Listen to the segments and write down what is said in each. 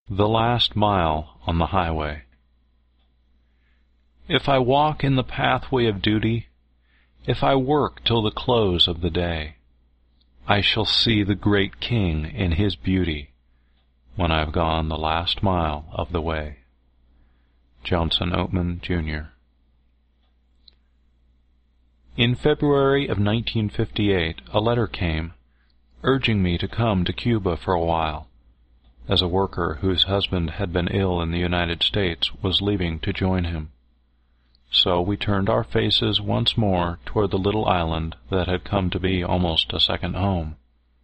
The Last Mile on the Highway. If I walk in the pathway of duty, if I work till the close of the day, I shall see the great King in his beauty when I have gone the last mile of the way. Johnson Oatman, Jr. In February of 1958, a letter came urging me to come to Cuba for a while, as a worker whose husband had been ill in the United States was leaving to join him. So we turned our faces once more toward the little island that had come to be almost a second home.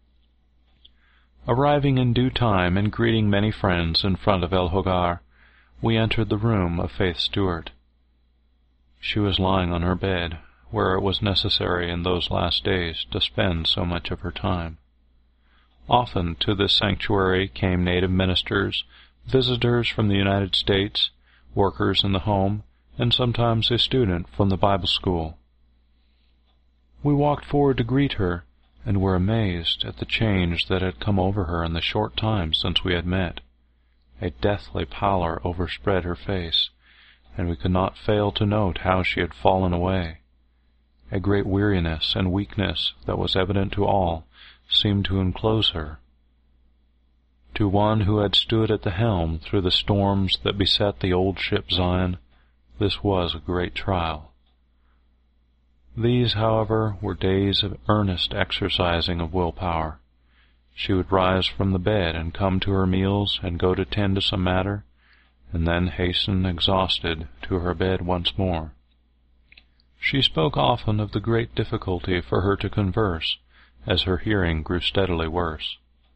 Arriving in due time and greeting many friends in front of El Hogar, we entered the room of Faith Stewart. She was lying on her bed, where it was necessary in those last days to spend so much of her time. Often to this sanctuary came native ministers, visitors from the United States, workers in the home, and sometimes a student from the Bible school. We walked forward to greet her, and were amazed at the change that had come over her in the short time since we had met. A deathly pallor overspread her face, and we could not fail to note how she had fallen away. A great weariness and weakness that was evident to all seemed to enclose her. To one who had stood at the helm through the storms that beset the old ship Zion, this was a great trial. These, however, were days of earnest exercising of willpower. She would rise from the bed and come to her meals and go to tend to some matter, and then hasten exhausted to her bed once more. She spoke often of the great difficulty for her to converse, as her hearing grew steadily worse.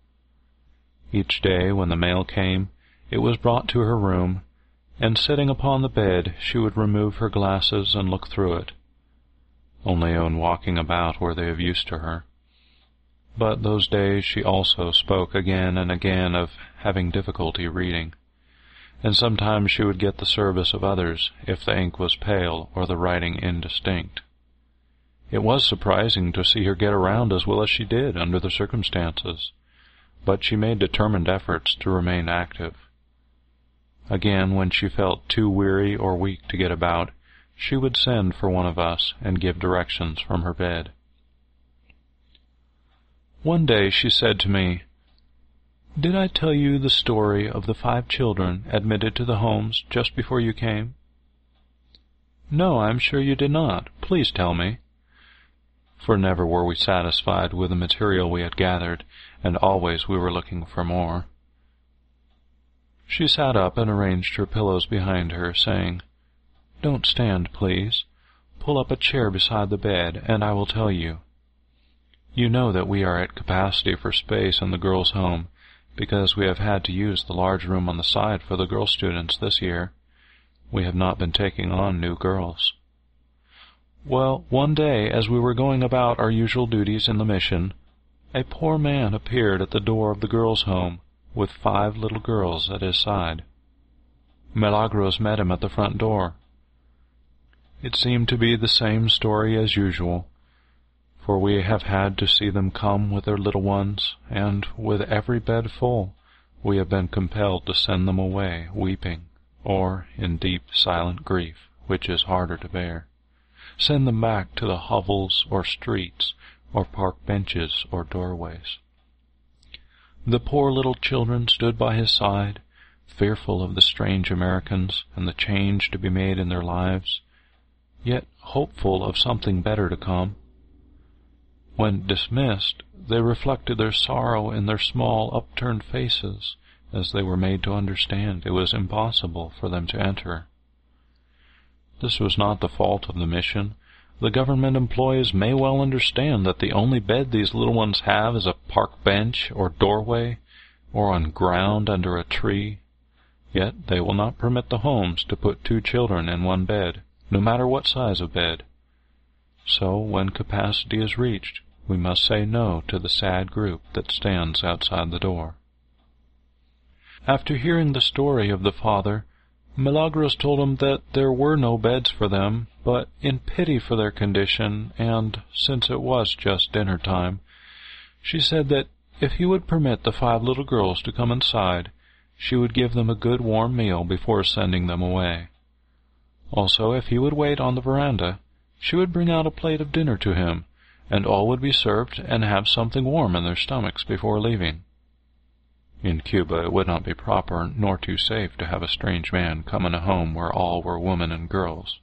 Each day when the mail came, it was brought to her room, and sitting upon the bed she would remove her glasses and look through it. Only when walking about were they of use to her. But those days she also spoke again and again of having difficulty reading, and sometimes she would get the service of others if the ink was pale or the writing indistinct. It was surprising to see her get around as well as she did under the circumstances, but she made determined efforts to remain active. Again, when she felt too weary or weak to get about, she would send for one of us and give directions from her bed. One day she said to me, "Did I tell you the story of the 5 children admitted to the homes just before you came?" "No, I'm sure you did not. Please tell me." For never were we satisfied with the material we had gathered, and always we were looking for more. She sat up and arranged her pillows behind her, saying, "Don't stand, please. Pull up a chair beside the bed, and I will tell you. You know that we are at capacity for space in the girls' home, because we have had to use the large room on the side for the girl students this year. We have not been taking on new girls. Well, one day, as we were going about our usual duties in the mission, a poor man appeared at the door of the girls' home, with 5 little girls at his side. Milagros met him at the front door. It seemed to be the same story as usual, for we have had to see them come with their little ones, and, with every bed full, we have been compelled to send them away weeping, or in deep, silent grief, which is harder to bear. Send them back to the hovels or streets, or park benches or doorways. The poor little children stood by his side, fearful of the strange Americans and the change to be made in their lives, yet hopeful of something better to come. When dismissed, they reflected their sorrow in their small upturned faces, as they were made to understand it was impossible for them to enter. This was not the fault of the mission. The government employees may well understand that the only bed these little ones have is a park bench or doorway, or on ground under a tree. Yet they will not permit the homes to put 2 children in one bed, no matter what size of bed. So, when capacity is reached, we must say no to the sad group that stands outside the door. After hearing the story of the father, Milagros told him that there were no beds for them, but in pity for their condition, and since it was just dinner time, she said that if he would permit the 5 little girls to come inside, She would give them a good warm meal before sending them away. Also, if he would wait on the veranda, she would bring out a plate of dinner to him, and all would be served and have something warm in their stomachs before leaving. In Cuba it would not be proper nor too safe to have a strange man come in a home where all were women and girls.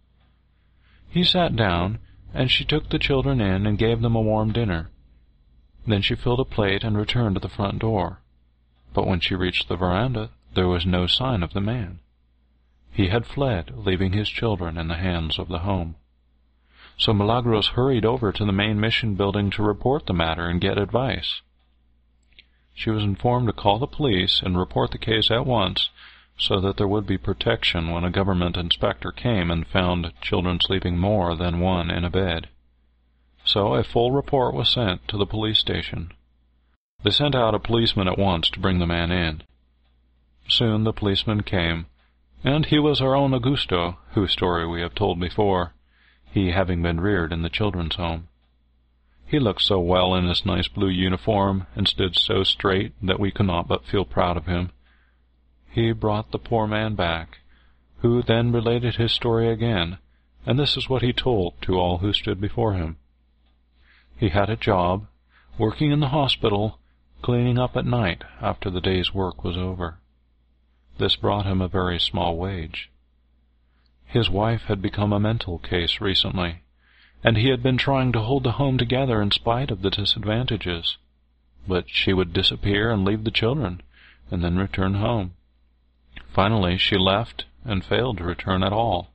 He sat down, and she took the children in and gave them a warm dinner. Then she filled a plate and returned to the front door. But when she reached the veranda, there was no sign of the man. He had fled, leaving his children in the hands of the home. So Milagros hurried over to the main mission building to report the matter and get advice. She was informed to call the police and report the case at once, so that there would be protection when a government inspector came and found children sleeping more than one in a bed. So a full report was sent to the police station. They sent out a policeman at once to bring the man in. Soon the policeman came, and he was our own Augusto, whose story we have told before, he having been reared in the children's home. He looked so well in his nice blue uniform, and stood so straight that we could not but feel proud of him. He brought the poor man back, who then related his story again, and this is what he told to all who stood before him. He had a job, working in the hospital, cleaning up at night after the day's work was over. This brought him a very small wage. His wife had become a mental case recently, and he had been trying to hold the home together in spite of the disadvantages. But she would disappear and leave the children, and then return home. Finally she left and failed to return at all.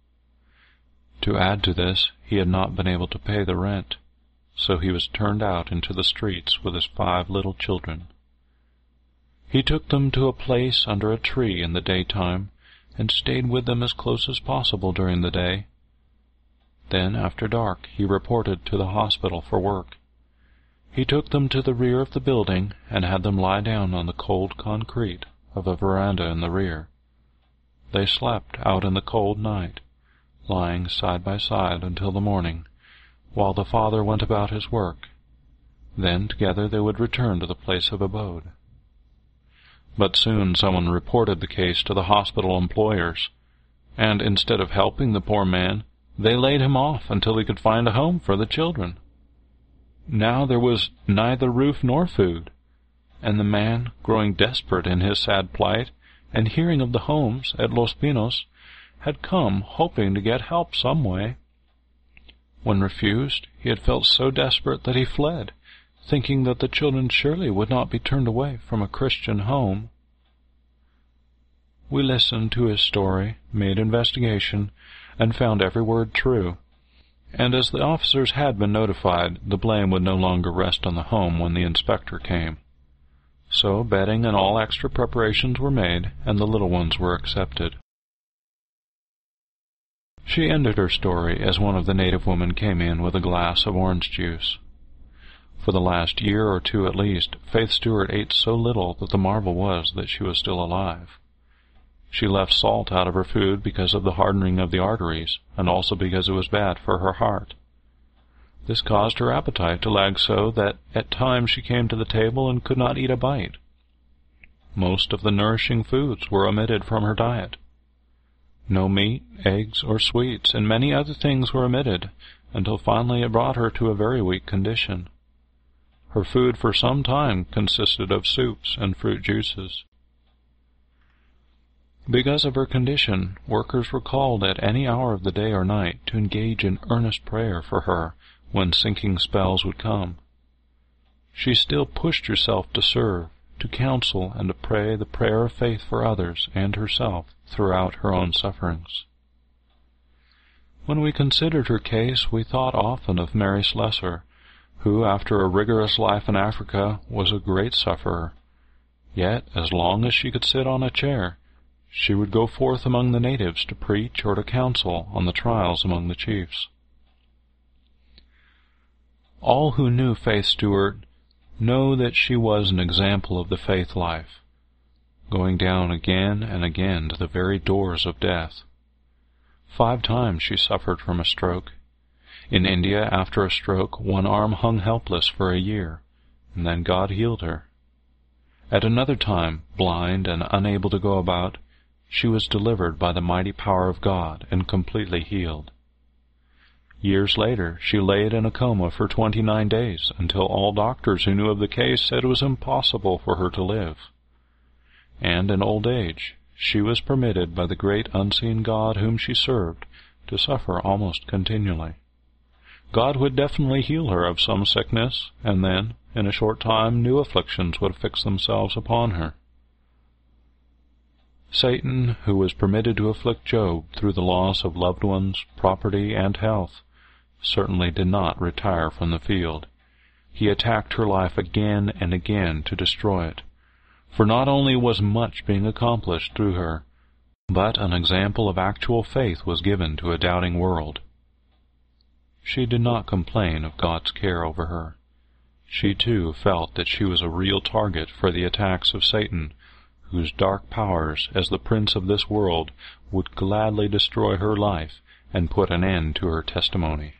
To add to this, he had not been able to pay the rent, so he was turned out into the streets with his 5 little children. He took them to a place under a tree in the daytime, and stayed with them as close as possible during the day. Then, after dark, he reported to the hospital for work. He took them to the rear of the building and had them lie down on the cold concrete of a veranda in the rear. They slept out in the cold night, lying side by side until the morning, while the father went about his work. Then together they would return to the place of abode. But soon someone reported the case to the hospital employers, and instead of helping the poor man, they laid him off until he could find a home for the children. Now there was neither roof nor food, and the man, growing desperate in his sad plight, and hearing of the homes at Los Pinos, had come hoping to get help some way. When refused, he had felt so desperate that he fled, thinking that the children surely would not be turned away from a Christian home. We listened to his story, made investigation, and found every word true. And as the officers had been notified, the blame would no longer rest on the home when the inspector came. So bedding and all extra preparations were made, and the little ones were accepted. She ended her story as one of the native women came in with a glass of orange juice. For the last year or two at least, Faith Stewart ate so little that the marvel was that she was still alive. She left salt out of her food because of the hardening of the arteries, and also because it was bad for her heart. This caused her appetite to lag so that at times she came to the table and could not eat a bite. Most of the nourishing foods were omitted from her diet. No meat, eggs, or sweets, and many other things were omitted, until finally it brought her to a very weak condition. Her food for some time consisted of soups and fruit juices. Because of her condition, workers were called at any hour of the day or night to engage in earnest prayer for her when sinking spells would come. She still pushed herself to serve, to counsel, and to pray the prayer of faith for others and herself throughout her own sufferings. When we considered her case, we thought often of Mary Slessor, who, after a rigorous life in Africa, was a great sufferer. Yet, as long as she could sit on a chair, she would go forth among the natives to preach or to counsel on the trials among the chiefs. All who knew Faith Stewart know that she was an example of the faith life, going down again and again to the very doors of death. 5 times she suffered from a stroke. In India, after a stroke, one arm hung helpless for a year, and then God healed her. At another time, blind and unable to go about, she was delivered by the mighty power of God and completely healed. Years later, she laid in a coma for 29 days until all doctors who knew of the case said it was impossible for her to live. And in old age, she was permitted by the great unseen God whom she served to suffer almost continually. God would definitely heal her of some sickness, and then, in a short time, new afflictions would fix themselves upon her. Satan, who was permitted to afflict Job through the loss of loved ones, property, and health, certainly did not retire from the field. He attacked her life again and again to destroy it, for not only was much being accomplished through her, but an example of actual faith was given to a doubting world. She did not complain of God's care over her. She too felt that she was a real target for the attacks of Satan, whose dark powers as the prince of this world would gladly destroy her life and put an end to her testimony.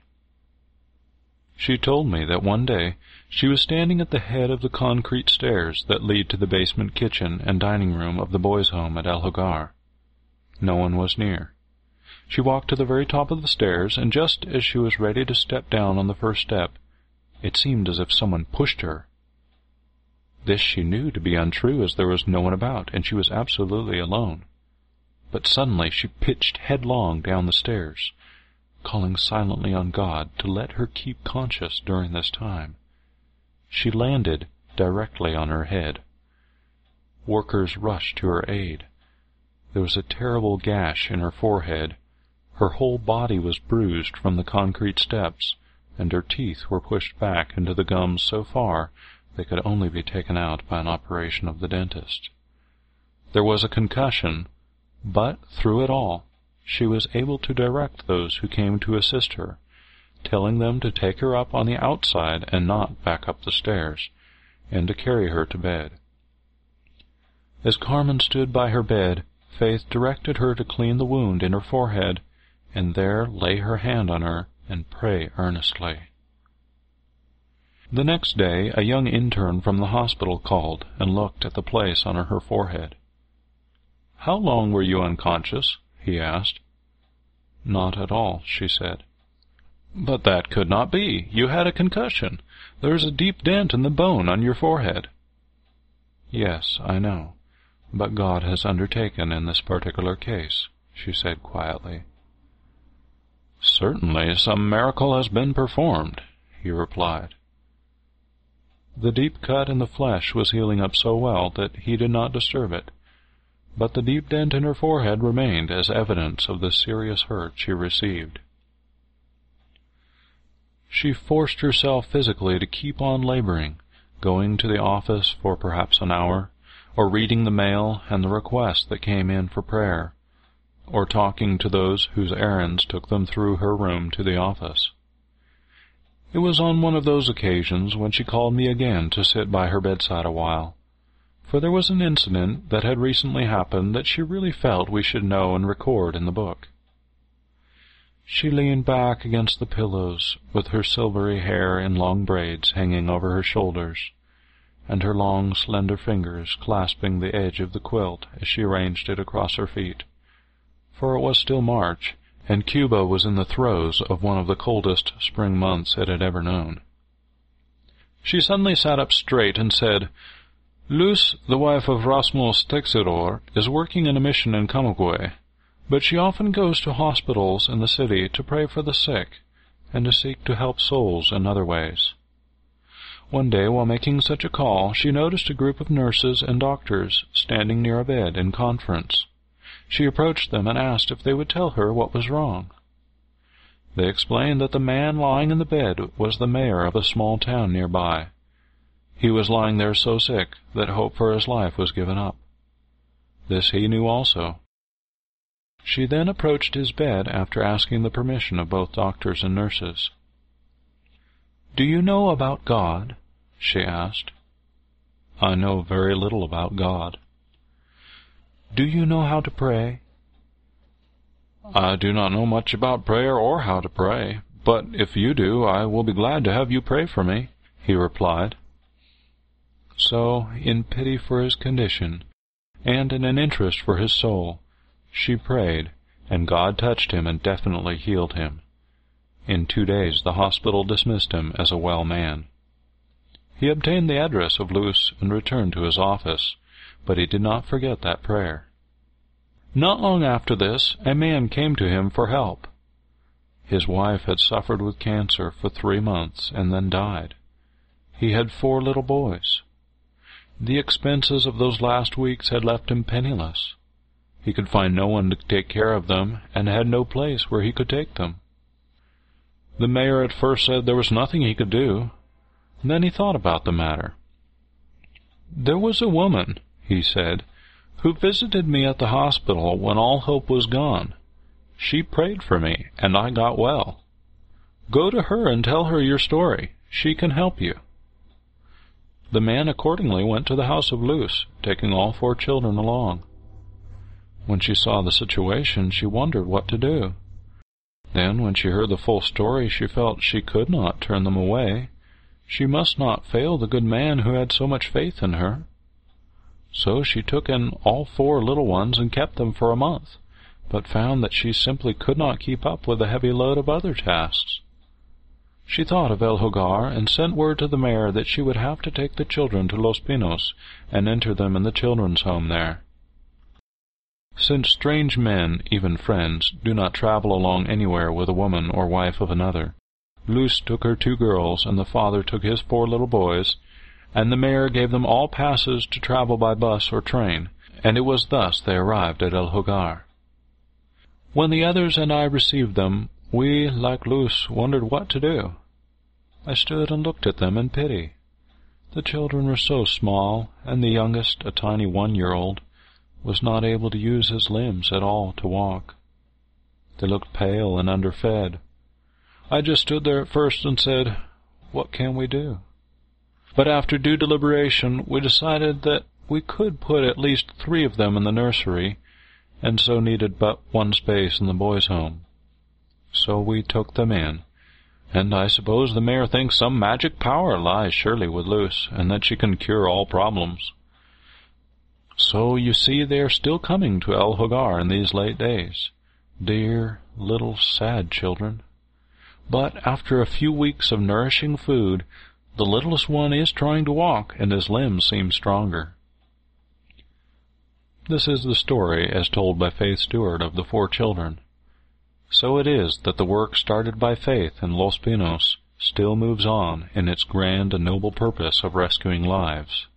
She told me that one day she was standing at the head of the concrete stairs that lead to the basement kitchen and dining room of the boys' home at El Hogar. No one was near. She walked to the very top of the stairs, and just as she was ready to step down on the first step, it seemed as if someone pushed her. This she knew to be untrue, as there was no one about, and she was absolutely alone. But suddenly she pitched headlong down the stairs, calling silently on God to let her keep conscious during this time. She landed directly on her head. Workers rushed to her aid. There was a terrible gash in her forehead. Her whole body was bruised from the concrete steps, and her teeth were pushed back into the gums so far they could only be taken out by an operation of the dentist. There was a concussion, but through it all, she was able to direct those who came to assist her, telling them to take her up on the outside and not back up the stairs, and to carry her to bed. As Carmen stood by her bed, Faith directed her to clean the wound in her forehead, and there lay her hand on her and pray earnestly. The next day a young intern from the hospital called and looked at the place on her forehead. "How long were you unconscious?" he asked. "Not at all," she said. "But that could not be. You had a concussion. There is a deep dent in the bone on your forehead." "Yes, I know. But God has undertaken in this particular case," she said quietly. "Certainly some miracle has been performed," he replied. The deep cut in the flesh was healing up so well that he did not disturb it, but the deep dent in her forehead remained as evidence of the serious hurt she received. She forced herself physically to keep on laboring, going to the office for perhaps an hour, or reading the mail and the requests that came in for prayer, or talking to those whose errands took them through her room to the office. It was on one of those occasions when she called me again to sit by her bedside a while, for there was an incident that had recently happened that she really felt we should know and record in the book. She leaned back against the pillows, with her silvery hair in long braids hanging over her shoulders, and her long, slender fingers clasping the edge of the quilt as she arranged it across her feet, for it was still March, and Cuba was in the throes of one of the coldest spring months it had ever known. She suddenly sat up straight and said, "Luz, the wife of Rasmus Texeror, is working in a mission in Camagüey, but she often goes to hospitals in the city to pray for the sick and to seek to help souls in other ways. One day, while making such a call, she noticed a group of nurses and doctors standing near a bed in conference. She approached them and asked if they would tell her what was wrong. They explained that the man lying in the bed was the mayor of a small town nearby. He was lying there so sick that hope for his life was given up. This he knew also. She then approached his bed after asking the permission of both doctors and nurses. "Do you know about God?" she asked. "I know very little about God." "Do you know how to pray?" "I do not know much about prayer or how to pray, but if you do, I will be glad to have you pray for me," he replied. So, in pity for his condition, and in an interest for his soul, she prayed, and God touched him and definitely healed him. In 2 days the hospital dismissed him as a well man. He obtained the address of Luz and returned to his office, but he did not forget that prayer. Not long after this, a man came to him for help. His wife had suffered with cancer for 3 months and then died. He had 4 little boys. The expenses of those last weeks had left him penniless. He could find no one to take care of them, and had no place where he could take them. The mayor at first said there was nothing he could do. Then he thought about the matter. "There was a woman," he said, "who visited me at the hospital when all hope was gone. She prayed for me, and I got well. Go to her and tell her your story. She can help you." The man accordingly went to the house of Luz, taking all 4 children along. When she saw the situation, she wondered what to do. Then, when she heard the full story, she felt she could not turn them away. She must not fail the good man who had so much faith in her. So she took in all 4 little ones and kept them for a month, but found that she simply could not keep up with the heavy load of other tasks. She thought of El Hogar and sent word to the mayor that she would have to take the children to Los Pinos and enter them in the children's home there. Since strange men, even friends, do not travel along anywhere with a woman or wife of another, Luz took her 2 girls, and the father took his 4 little boys, and the mayor gave them all passes to travel by bus or train, and it was thus they arrived at El Hogar. When the others and I received them, we, like Luz, wondered what to do. I stood and looked at them in pity. The children were so small, and the youngest, a tiny 1-year-old, was not able to use his limbs at all to walk. They looked pale and underfed. I just stood there at first and said, "What can we do?" But after due deliberation, we decided that we could put at least 3 of them in the nursery, and so needed but 1 space in the boys' home. So we took them in, and I suppose the mayor thinks some magic power lies surely with Luz, and that she can cure all problems. So you see they are still coming to El Hogar in these late days. Dear, little, sad children. But after a few weeks of nourishing food, the littlest one is trying to walk, and his limbs seem stronger. This is the story as told by Faith Stewart of the 4 children. So it is that the work started by Faith in Los Pinos still moves on in its grand and noble purpose of rescuing lives.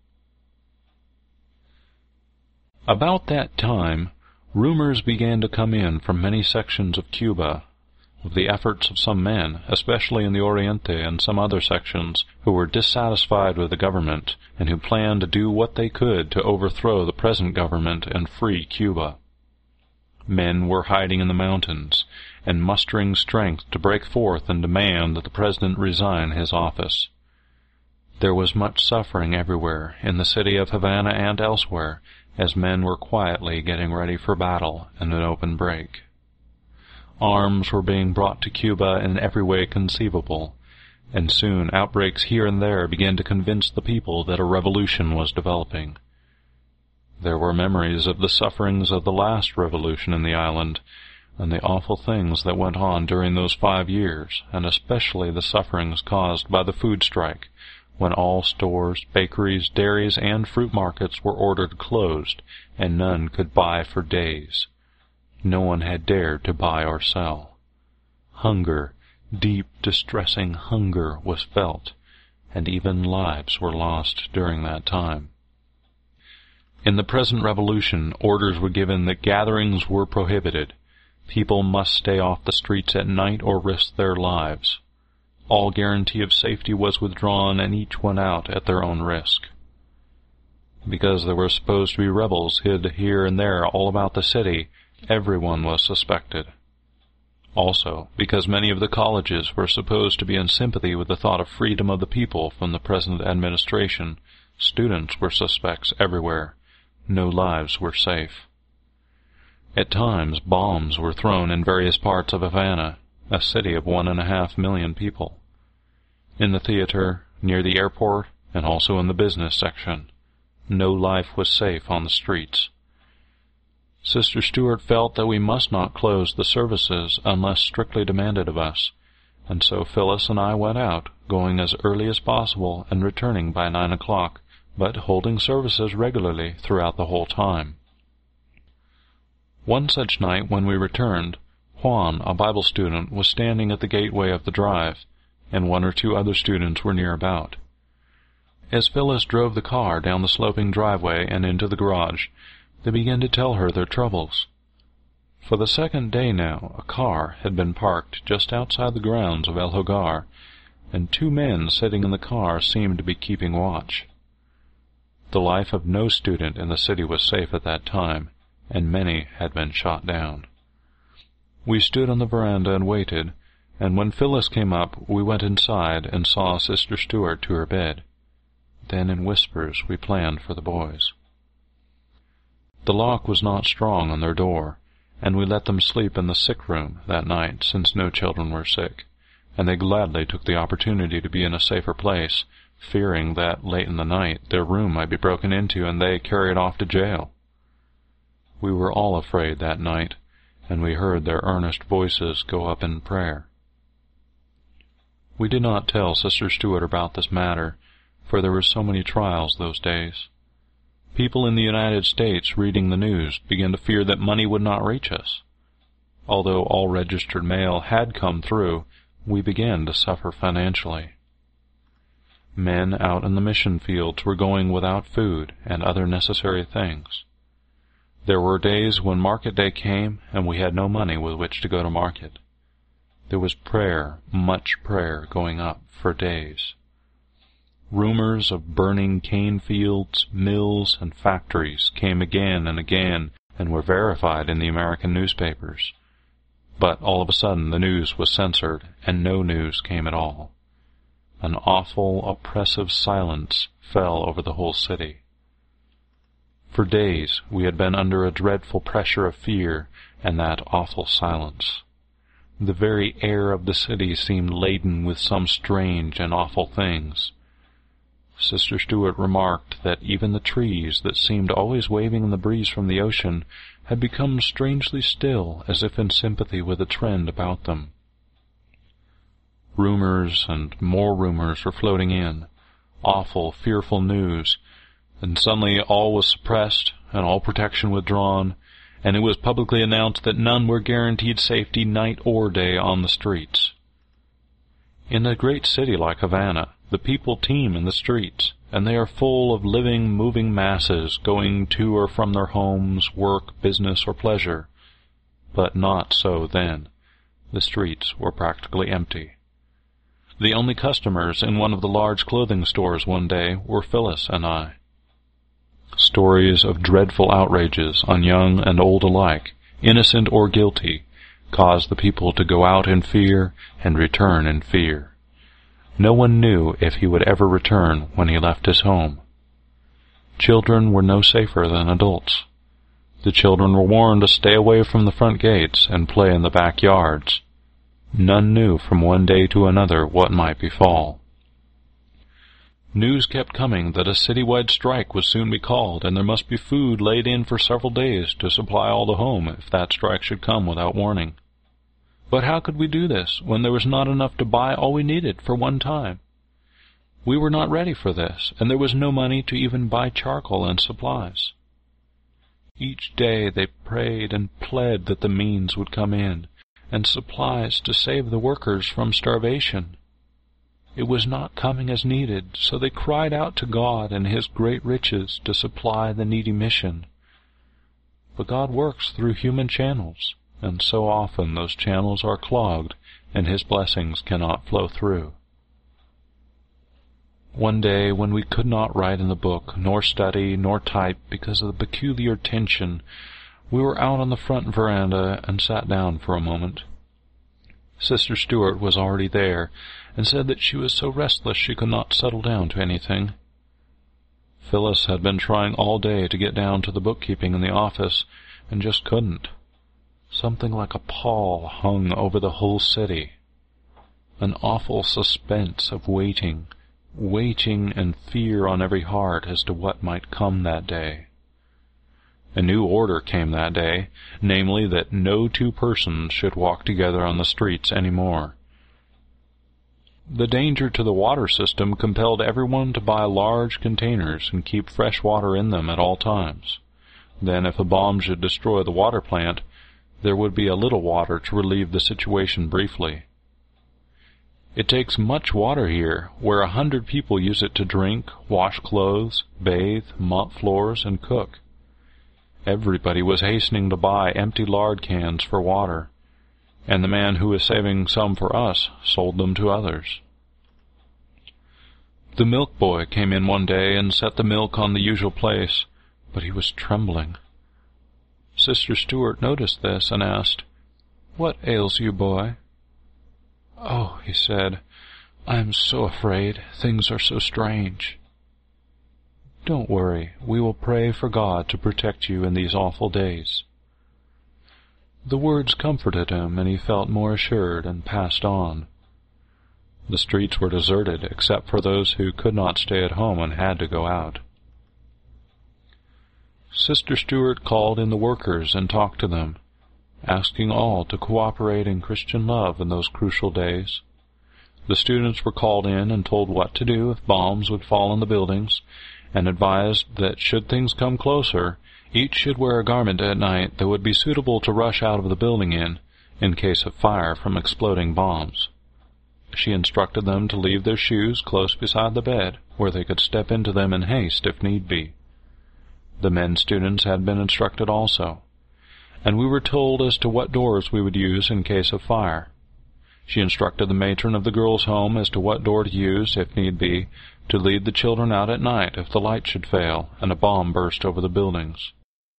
About that time, rumors began to come in from many sections of Cuba of the efforts of some men, especially in the Oriente and some other sections, who were dissatisfied with the government and who planned to do what they could to overthrow the present government and free Cuba. Men were hiding in the mountains and mustering strength to break forth and demand that the president resign his office. There was much suffering everywhere, in the city of Havana and elsewhere, as men were quietly getting ready for battle and an open break. Arms were being brought to Cuba in every way conceivable, and soon outbreaks here and there began to convince the people that a revolution was developing. There were memories of the sufferings of the last revolution in the island, and the awful things that went on during those 5 years, and especially the sufferings caused by the food strike, when all stores, bakeries, dairies, and fruit markets were ordered closed, and none could buy for days. No one had dared to buy or sell. Hunger, deep, distressing hunger, was felt, and even lives were lost during that time. In the present revolution, orders were given that gatherings were prohibited. People must stay off the streets at night or risk their lives. All guarantee of safety was withdrawn, and each went out at their own risk. Because there were supposed to be rebels hid here and there all about the city, everyone was suspected. Also, because many of the colleges were supposed to be in sympathy with the thought of freedom of the people from the present administration, students were suspects everywhere. No lives were safe. At times, bombs were thrown in various parts of Havana, a city of 1.5 million people. In the theater, near the airport, and also in the business section. No life was safe on the streets. Sister Stewart felt that we must not close the services unless strictly demanded of us, and so Phyllis and I went out, going as early as possible and returning by 9 o'clock, but holding services regularly throughout the whole time. One such night when we returned, Juan, a Bible student, was standing at the gateway of the drive, and 1 or 2 other students were near about. As Phyllis drove the car down the sloping driveway and into the garage, they began to tell her their troubles. For the second day now, a car had been parked just outside the grounds of El Hogar, and 2 men sitting in the car seemed to be keeping watch. The life of no student in the city was safe at that time, and many had been shot down. We stood on the veranda and waited, and when Phyllis came up, we went inside and saw Sister Stewart to her bed. Then in whispers we planned for the boys. The lock was not strong on their door, and we let them sleep in the sick room that night, since no children were sick, and they gladly took the opportunity to be in a safer place, fearing that late in the night their room might be broken into and they carried off to jail. We were all afraid that night, and we heard their earnest voices go up in prayer. We did not tell Sister Stewart about this matter, for there were so many trials those days. People in the United States reading the news began to fear that money would not reach us. Although all registered mail had come through, we began to suffer financially. Men out in the mission fields were going without food and other necessary things. There were days when market day came and we had no money with which to go to market. There was prayer, much prayer, going up for days. Rumors of burning cane fields, mills, and factories came again and again and were verified in the American newspapers. But all of a sudden the news was censored, and no news came at all. An awful, oppressive silence fell over the whole city. For days we had been under a dreadful pressure of fear and that awful silence. The very air of the city seemed laden with some strange and awful things. Sister Stewart remarked that even the trees that seemed always waving in the breeze from the ocean had become strangely still, as if in sympathy with a trend about them. Rumors and more rumors were floating in, awful, fearful news, and suddenly all was suppressed and all protection withdrawn, and it was publicly announced that none were guaranteed safety night or day on the streets. In a great city like Havana, the people teem in the streets, and they are full of living, moving masses going to or from their homes, work, business, or pleasure. But not so then. The streets were practically empty. The only customers in one of the large clothing stores one day were Phyllis and I. Stories of dreadful outrages on young and old alike, innocent or guilty, caused the people to go out in fear and return in fear. No one knew if he would ever return when he left his home. Children were no safer than adults. The children were warned to stay away from the front gates and play in the backyards. None knew from one day to another what might befall. News kept coming that a citywide strike would soon be called, and there must be food laid in for several days to supply all the home if that strike should come without warning. But how could we do this when there was not enough to buy all we needed for one time? We were not ready for this, and there was no money to even buy charcoal and supplies. Each day they prayed and pled that the means would come in, and supplies to save the workers from starvation. It was not coming as needed, so they cried out to God and His great riches to supply the needy mission. But God works through human channels, and so often those channels are clogged, and His blessings cannot flow through. One day, when we could not write in the book, nor study, nor type, because of the peculiar tension, we were out on the front veranda and sat down for a moment. Sister Stewart was already there, and said that she was so restless she could not settle down to anything. Phyllis had been trying all day to get down to the bookkeeping in the office, and just couldn't. Something like a pall hung over the whole city, an awful suspense of waiting, waiting and fear on every heart as to what might come that day. A new order came that day, namely that no two persons should walk together on the streets any more. The danger to the water system compelled everyone to buy large containers and keep fresh water in them at all times. Then, if a bomb should destroy the water plant, there would be a little water to relieve the situation briefly. It takes much water here, where 100 people use it to drink, wash clothes, bathe, mop floors, and cook. Everybody was hastening to buy empty lard cans for water, and the man who was saving some for us sold them to others. The milk boy came in one day and set the milk on the usual place, but he was trembling. Sister Stuart noticed this and asked, "What ails you, boy?" "Oh," he said, "I am so afraid. Things are so strange." "Don't worry. We will pray for God to protect you in these awful days." The words comforted him, and he felt more assured and passed on. The streets were deserted except for those who could not stay at home and had to go out. Sister Stuart called in the workers and talked to them, asking all to cooperate in Christian love in those crucial days. The students were called in and told what to do if bombs would fall on the buildings, and advised that should things come closer, each should wear a garment at night that would be suitable to rush out of the building in case of fire from exploding bombs. She instructed them to leave their shoes close beside the bed, where they could step into them in haste if need be. The men students had been instructed also, and we were told as to what doors we would use in case of fire. She instructed the matron of the girls' home as to what door to use, if need be, to lead the children out at night if the light should fail and a bomb burst over the buildings.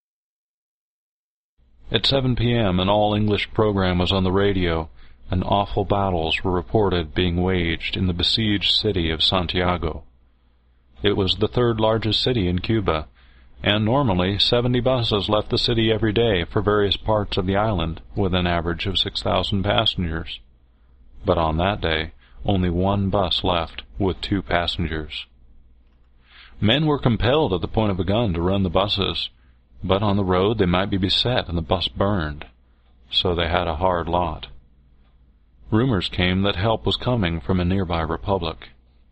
At 7 p.m. an all-English program was on the radio, and awful battles were reported being waged in the besieged city of Santiago. It was the third largest city in Cuba, and normally 70 buses left the city every day for various parts of the island, with an average of 6,000 passengers. But on that day, only one bus left, with 2 passengers. Men were compelled at the point of a gun to run the buses, but on the road they might be beset and the bus burned, so they had a hard lot. Rumors came that help was coming from a nearby republic.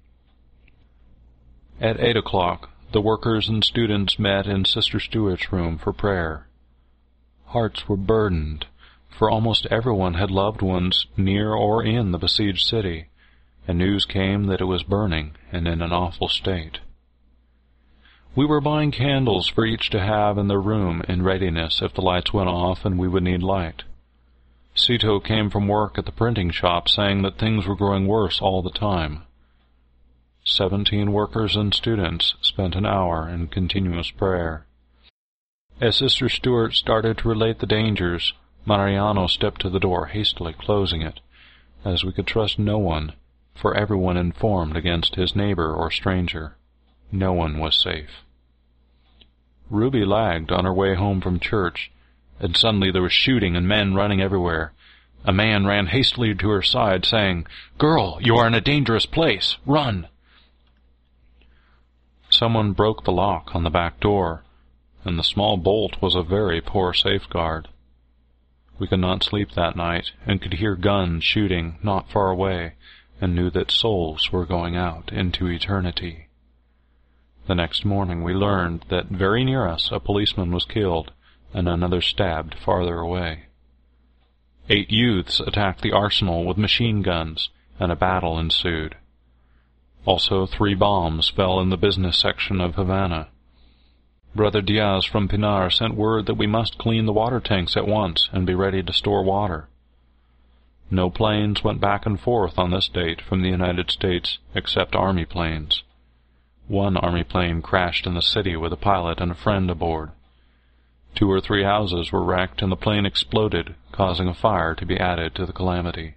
At 8 o'clock, the workers and students met in Sister Stuart's room for prayer. Hearts were burdened, for almost everyone had loved ones near or in the besieged city, and news came that it was burning and in an awful state. We were buying candles for each to have in their room in readiness if the lights went off and we would need light. Cito came from work at the printing shop saying that things were growing worse all the time. 17 workers and students spent an hour in continuous prayer. As Sister Stuart started to relate the dangers, Mariano stepped to the door, hastily closing it, as we could trust no one, for everyone informed against his neighbor or stranger. No one was safe. Ruby lagged on her way home from church, and suddenly there was shooting and men running everywhere. A man ran hastily to her side, saying, "Girl, you are in a dangerous place. Run!" Someone broke the lock on the back door, and the small bolt was a very poor safeguard. We could not sleep that night, and could hear guns shooting not far away, and knew that souls were going out into eternity. The next morning we learned that very near us a policeman was killed, and another stabbed farther away. 8 youths attacked the arsenal with machine guns, and a battle ensued. Also 3 bombs fell in the business section of Havana. Brother Diaz from Pinar sent word that we must clean the water tanks at once and be ready to store water. No planes went back and forth on this date from the United States except Army planes. One Army plane crashed in the city with a pilot and a friend aboard. 2 or 3 houses were wrecked and the plane exploded, causing a fire to be added to the calamity.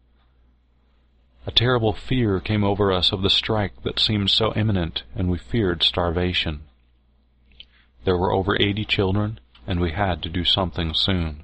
A terrible fear came over us of the strike that seemed so imminent, and we feared starvation. There were over 80 children, and we had to do something soon.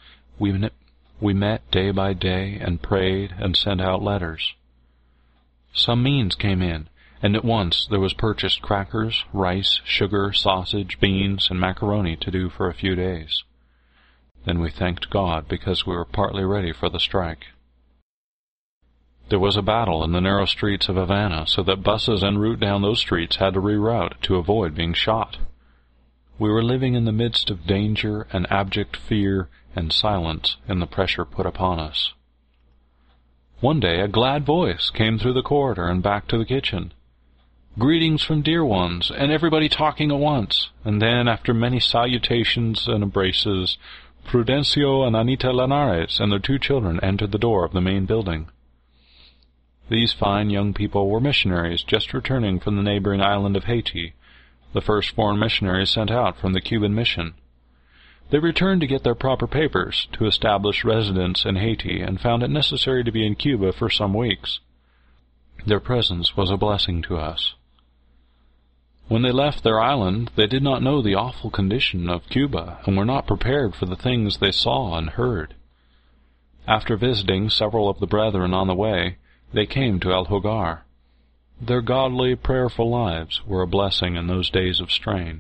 We met day by day and prayed and sent out letters. Some means came in, and at once there was purchased crackers, rice, sugar, sausage, beans, and macaroni to do for a few days. Then we thanked God because we were partly ready for the strike. There was a battle in the narrow streets of Havana, so that buses en route down those streets had to reroute to avoid being shot. We were living in the midst of danger and abject fear and silence in the pressure put upon us. One day a glad voice came through the corridor and back to the kitchen. "Greetings from dear ones," and everybody talking at once, and then, after many salutations and embraces, Prudencio and Anita Linares and their 2 children entered the door of the main building. These fine young people were missionaries just returning from the neighboring island of Haiti, the first foreign missionaries sent out from the Cuban mission. They returned to get their proper papers, to establish residence in Haiti, and found it necessary to be in Cuba for some weeks. Their presence was a blessing to us. When they left their island, they did not know the awful condition of Cuba, and were not prepared for the things they saw and heard. After visiting several of the brethren on the way, they came to El Hogar. Their godly, prayerful lives were a blessing in those days of strain.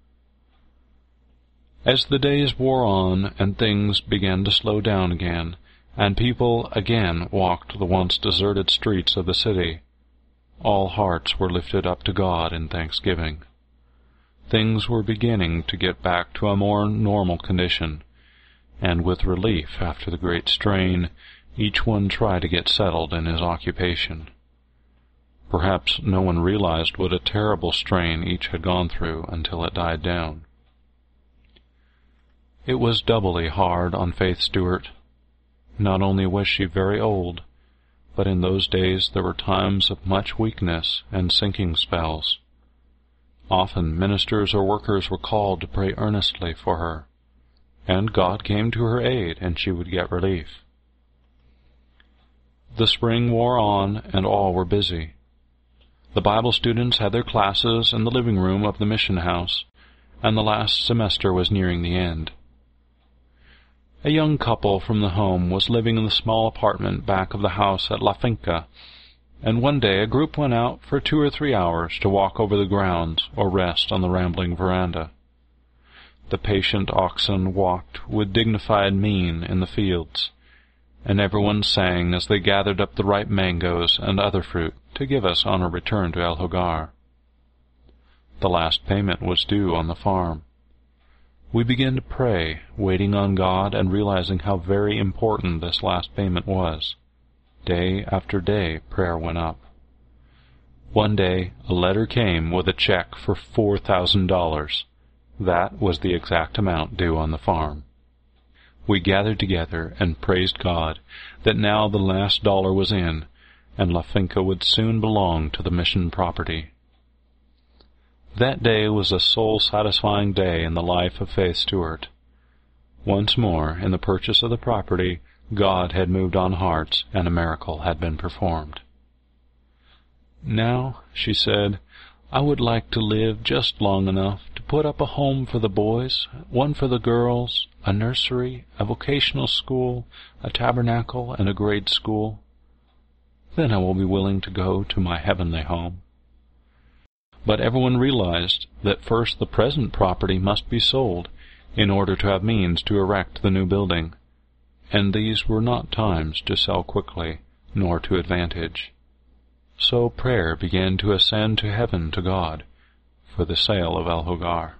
As the days wore on and things began to slow down again, and people again walked the once deserted streets of the city, all hearts were lifted up to God in thanksgiving. Things were beginning to get back to a more normal condition, and with relief after the great strain, each one tried to get settled in his occupation. Perhaps no one realized what a terrible strain each had gone through until it died down. It was doubly hard on Faith Stewart. Not only was she very old, but in those days there were times of much weakness and sinking spells. Often ministers or workers were called to pray earnestly for her, and God came to her aid, and she would get relief. The spring wore on, and all were busy. The Bible students had their classes in the living room of the mission house, and the last semester was nearing the end. A young couple from the home was living in the small apartment back of the house at La Finca, and one day a group went out for 2 or 3 hours to walk over the grounds or rest on the rambling veranda. The patient oxen walked with dignified mien in the fields, and everyone sang as they gathered up the ripe mangoes and other fruit to give us on our return to El Hogar. The last payment was due on the farm. We began to pray, waiting on God and realizing how very important this last payment was. Day after day, prayer went up. One day, a letter came with a check for $4,000. That was the exact amount due on the farm. We gathered together and praised God that now the last dollar was in, and La Finca would soon belong to the mission property. That day was a soul-satisfying day in the life of Faith Stewart. Once more, in the purchase of the property, God had moved on hearts, and a miracle had been performed. "Now," she said, "I would like to live just long enough to put up a home for the boys, one for the girls, a nursery, a vocational school, a tabernacle, and a grade school. Then I will be willing to go to my heavenly home." But everyone realized that first the present property must be sold in order to have means to erect the new building, and these were not times to sell quickly, nor to advantage. So prayer began to ascend to heaven to God for the sale of El Hogar.